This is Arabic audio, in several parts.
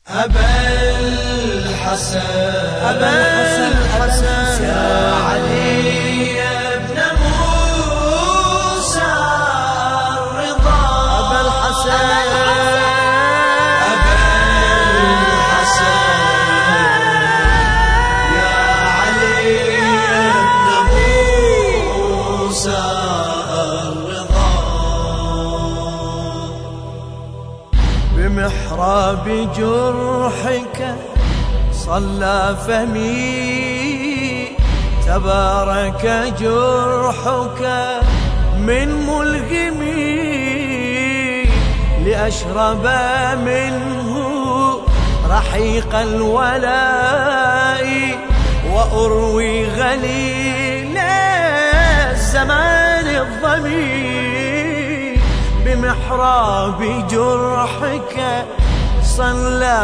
أبا الحسن يا علي ابن موسى الرضا. أبا الحسن يا علي ابن موسى الرضا. بمحراب جرحك صلى فمي، تبارك جرحك من ملغمي، لأشرب منه رحيق الولاء، وأروي غليل الزمان الظمي. بمحراب جرحك صلى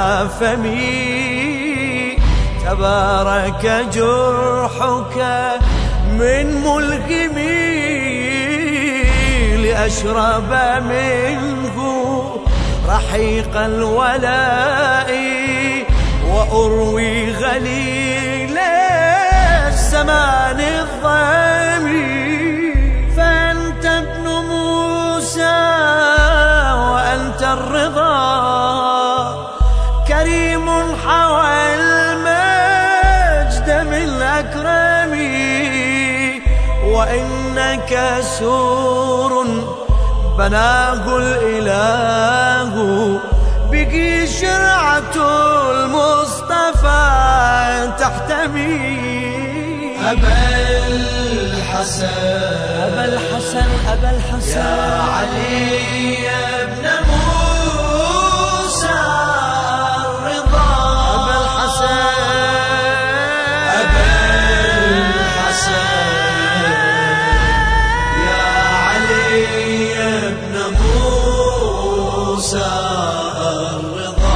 فمي، تبارك جرحك من ملغمي، لأشرب منه رحيق الولاء، وأروي غليل الزمان الظمي. فأنت ابن موسى وأنت الرضا، كريم حوى المجد من أكرمي، وإنك سور بناه الإله، بك شرعة المصطفى تحتمي. أبا الحسن يا علي ابن موسى الرضا. أبا الحسن يا علي ابن موسى الرضا.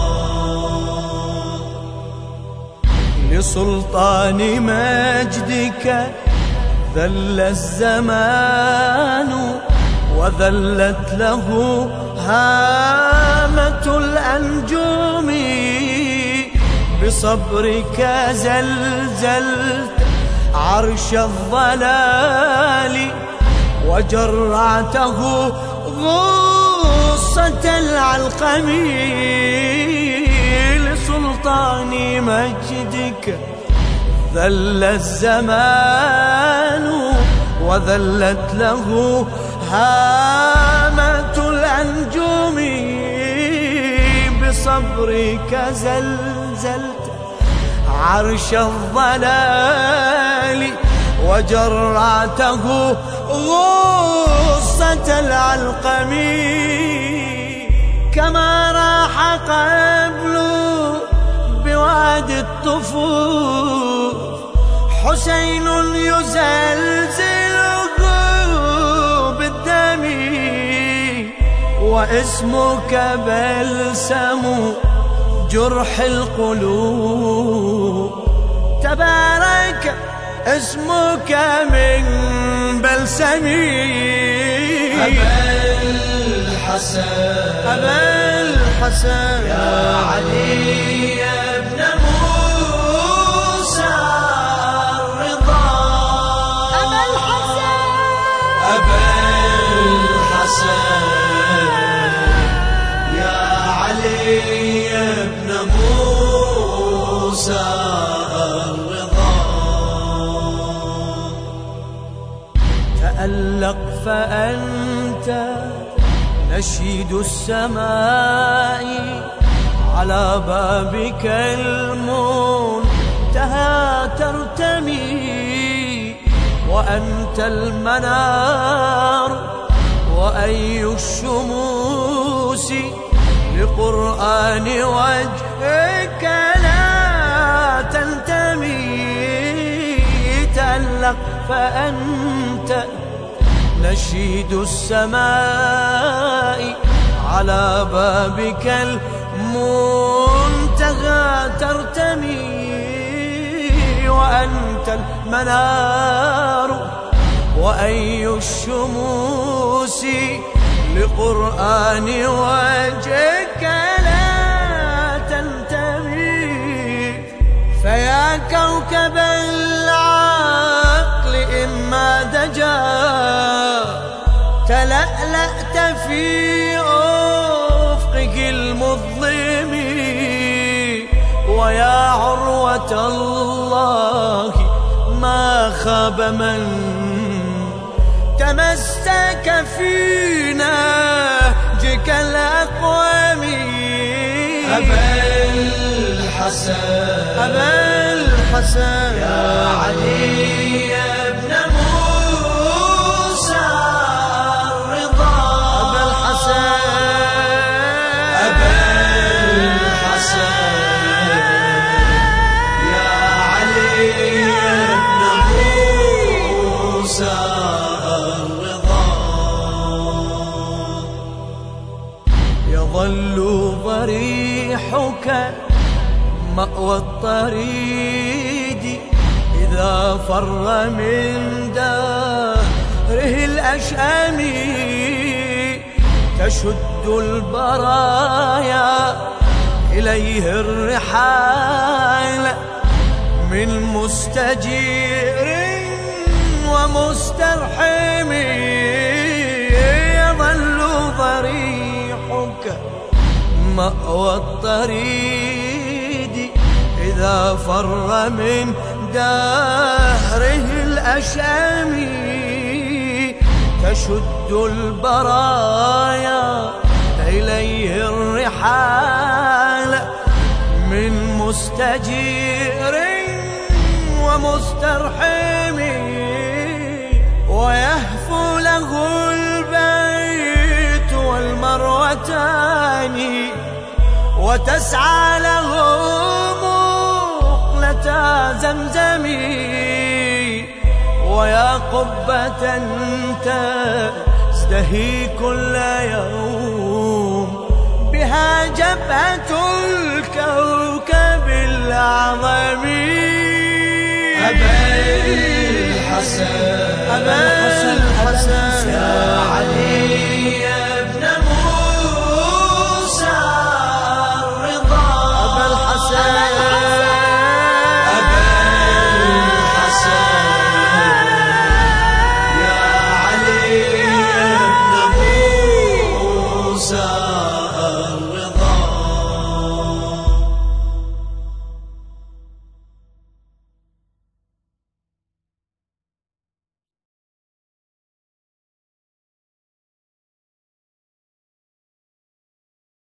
لسلطان مجدك ذل الزمان، وذلت له هامة الأنجوم، بصبرك زلزلت عرش الضلال، وجرعته غصة العلقم. لسلطان مجدك ذل الزمان، وذلت له هامة الأنجوم، بصبرك زلزلت عرش الضلال، وجرعته غصة العلقم. كما راح قبل بوادي الطفوف حسين يزلزله بالدم، واسمك بلسم جرح القلوب، تبارك اسمك من بلسمي. أبا الحسن يا علي ابن موسى الرضا. أبا الحسن يا علي ابن موسى الرضا. تألق فأنت نشيد السماء، على بابك المنتهى ترتمي، وأنت المنار وأي الشموس، لقرآن وجهك لا تنتمي. تألق فأنت نشيد السماء، على بابك المنتهى ترتمي، وأنت المنار وأي الشموس، لقرآن وجهك لا تنتهي. كوكب العقل إما دجا تلألأت في أفقك المظلم ويا عروة الله ما خاب من تمسك في نهجك الأقوم. أبا الحسن أبا الحسن يا علي ابن موسى الرضا. أبا الحسن أبا الحسن يا علي ابن موسى الرضا. يظل ضريحك مأوى الطريد إذا فر من داره الأشأم تشد البرايا إليه الرحال من مستجير ومسترحم. يظل ضريحك مأوى الطريد إذا فر من دهره الأشأم تشد البرايا إليه الرحال من مستجير ومسترحم. ويهفو له البيت والمروتان وتسعى له مقلة زمزم ويا قبة تزدهي كل يوم بها جبهة الكوكب الأعظم. أبا الحسن أبا الحسن يا علي